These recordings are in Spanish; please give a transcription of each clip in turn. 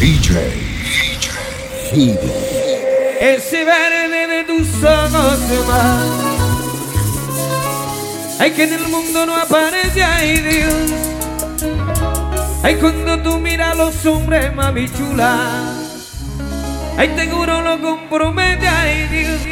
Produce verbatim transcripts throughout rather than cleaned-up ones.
D J Fever. Ese verde de tus ojos más, ay, que en el mundo no aparece, ay Dios. Ay, cuando tú miras a los hombres, mami chula, ay, te juro lo compromete, ay Dios.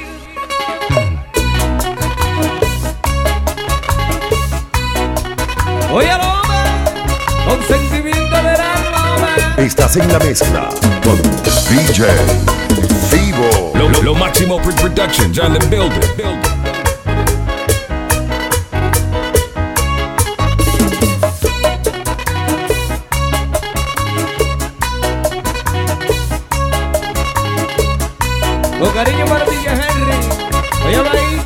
Oye, Loma, con sentimiento del alma. Estás en la mezcla con D J Fever. Lo, lo, lo Máximo Productions on the building. building. Con cariño para ti, Henry. Óyalo ahí.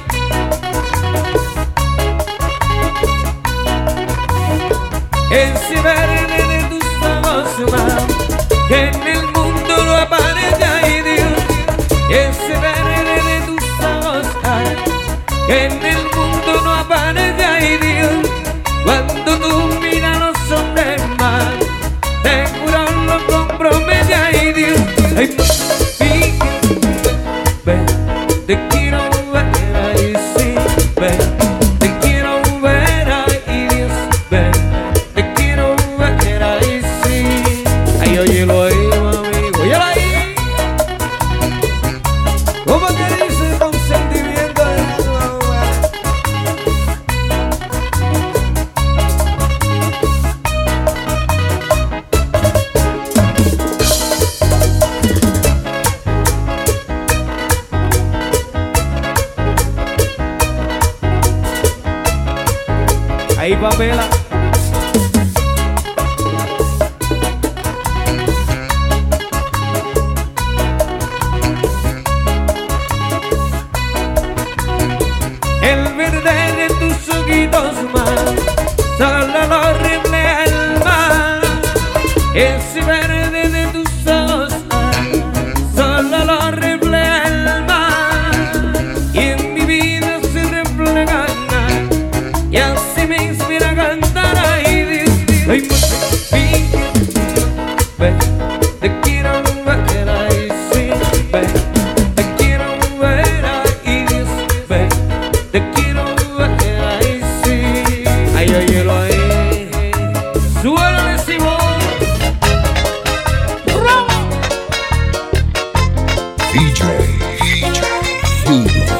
Ese verde de tus ojos más, que en el mundo no aparece, ay Dios. Ese verde de tus ojos, ay, que en el mundo no aparece, ay Dios. Cuando tú miras a los hombres más, te juro lo compromete, ay Dios. Ay, ven, te quiero ver, ay sí, ven, te quiero ver, ay Dios, ven, te quiero ver, ay sí. Ay, óyelo ahí, mami, óyelo ahí. ¿Cómo que dice con sentimiento de alma? Ahí, Pamela. El verde de tus ojitos más, solo lo refleja el mar. Ese verde de tus ojos, solo lo refleja el mar. Y en mi vida se refleja, y así me inspira a cantar, ay Dios. Ay, ven, te quiero ver, ay sí, ven, te quiero ver, ay Dios, ven, te quiero ver, ay sí. Ay, óyelo ahí, suélale Simón. D J Fever.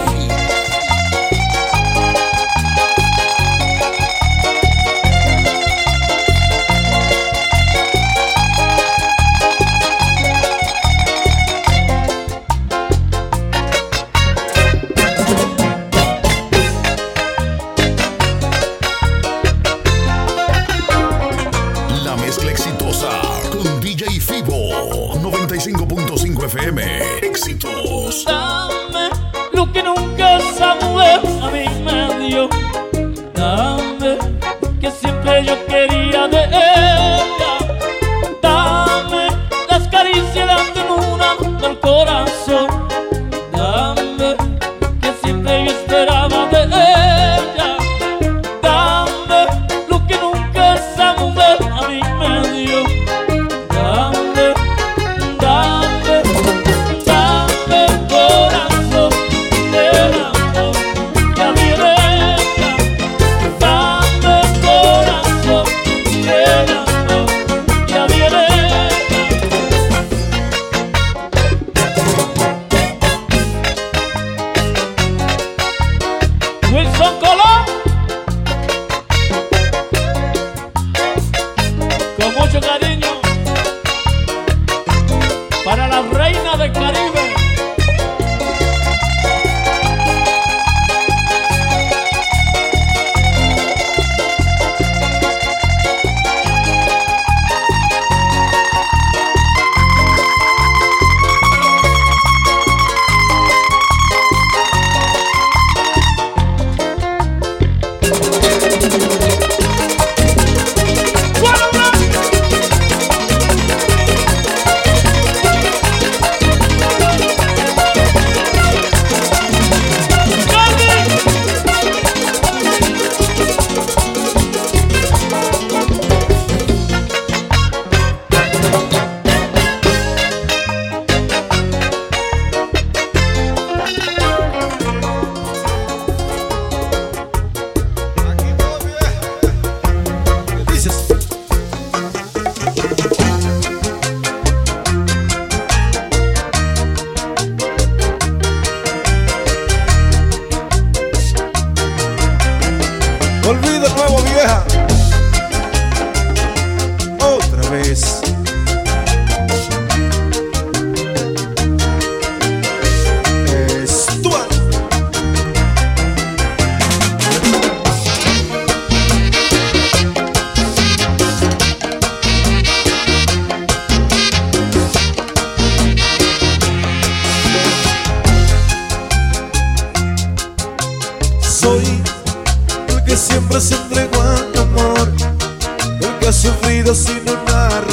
La mezcla exitosa con D J Fibo noventa y cinco punto cinco F M. Éxitos. Dame lo que nunca Samuel a mí me dio. Dame que siempre yo quería de ella. Dame las caricias, la ternura del corazón. Dame que siempre yo esperaba de ella. Dame lo que nunca esa mujer a mí me dio. Dame, dame, dame corazón del amor que a mi derecha. Dame corazón del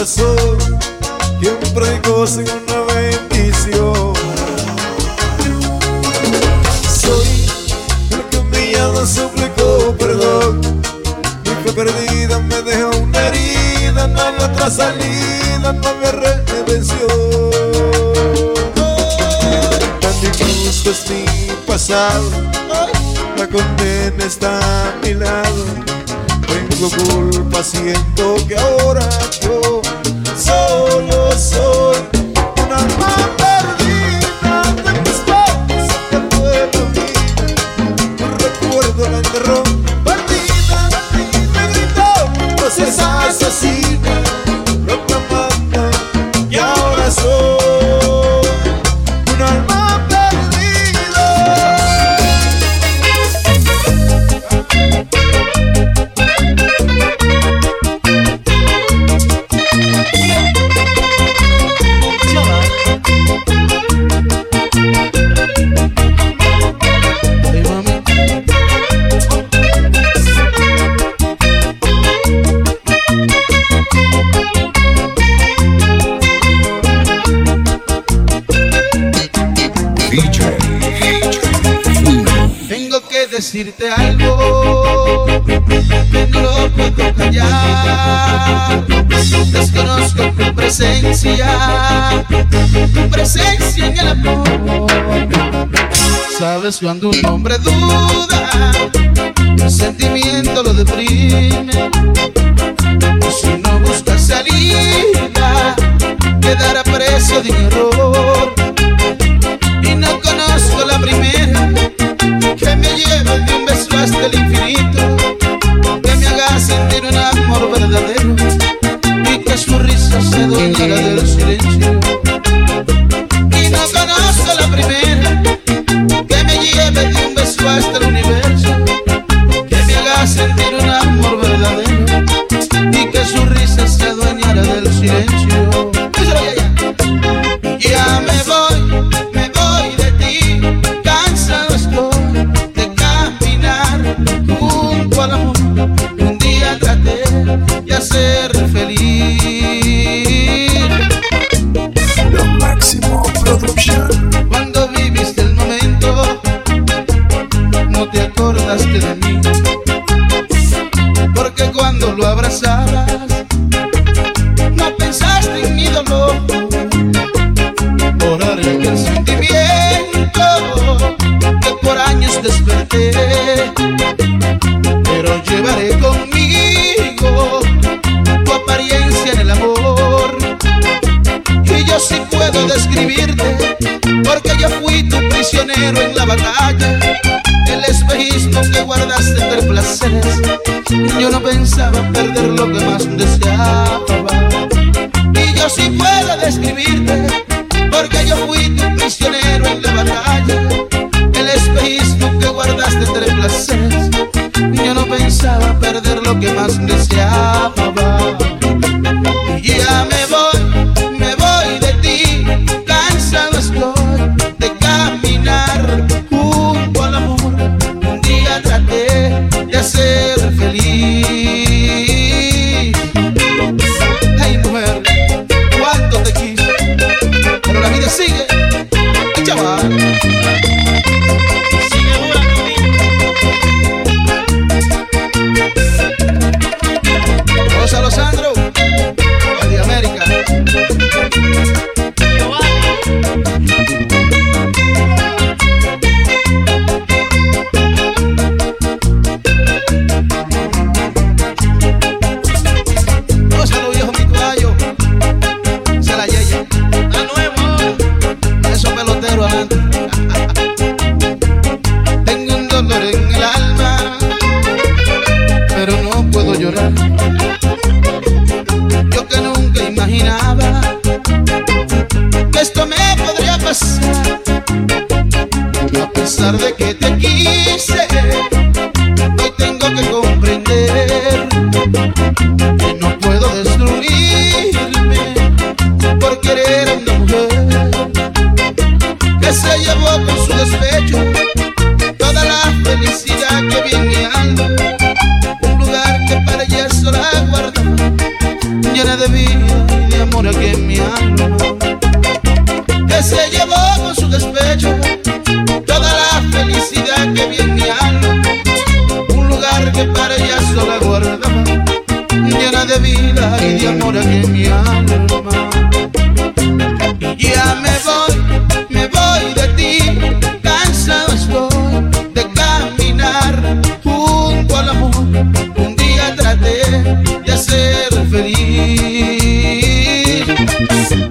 corazón, siempre gocen una bendición. Soy el que mi alma suplicó perdón. Mi fe perdida me dejó una herida, no había otra salida, no había redención. Tan injusto es mi pasado, la condena está a mi lado. Tengo culpa, siento que ahora yo solo soy un alma perdida de mis manos que puedo vivir. No recuerdo la enterró partida, me gritó, pues es asesina, lo que manda, y ahora soy un alma perdida. Tengo que decirte algo que no lo puedo callar. Desconozco tu presencia, tu presencia en el amor. Sabes, cuando un hombre duda, el sentimiento lo deprime. Y si no busca salida, quedará preso de un error. Y no conozco la primera que me lleve de un beso hasta el infinito, que me haga sentir un amor verdadero y que su risa se adueñara del silencio. Y no conozco la primera que me lleve de un beso hasta el universo, que me haga sentir un amor verdadero y que su risa se adueñara del silencio. Ya me voy, me voy de ti, cansado estoy de caminar junto al amor. Un día traté de hacer feliz. Lo Máximo Production. Cuando viviste el momento, no te acordaste de mí, porque cuando lo abrazabas, no pensaste en mi dolor. Por el sentimiento que por años desperté, pero llevaré conmigo tu apariencia en el amor. Y yo sí puedo describirte, porque yo fui tu prisionero en la batalla. El espejismo que guardaste entre placeres, yo no pensaba perder lo que más deseaba. Y yo sí puedo describirte, porque yo fui tu prisionero en la batalla. El espejismo que guardaste entre placeres, yo no pensaba perder lo que más deseaba. Y ya me voy, me voy de ti, cansado estoy de caminar junto al amor. Un día traté de hacer feliz. Ay, mujer, cuánto te quise, pero la vida sigue, chaval. Sigue dura conmigo. Rosa Lozandro, el de América. Rosa lo viejo, mi caballo. Se la yeya. A nuevo. Esos peloteros adelante. Tengo un dolor en el alma, pero no puedo llorar. Yo que nunca imaginaba que esto me podría pasar. A pesar de que te quise, hoy tengo que comprender que no puedo destruirme por querer a una mujer que se llevó con su despecho toda la felicidad que vi en mi alma. Un lugar que para ella sola guardaba, llena de vida We'll be right back.